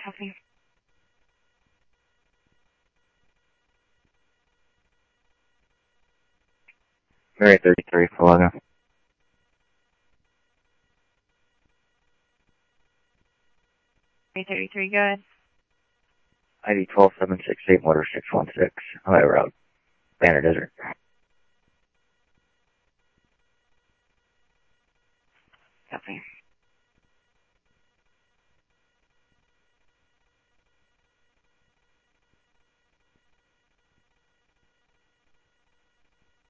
Copy. Mary 33, Falaga. Mary 33, go ahead. ID 12768, motor 616, Highway Route, Banner Desert. Copy.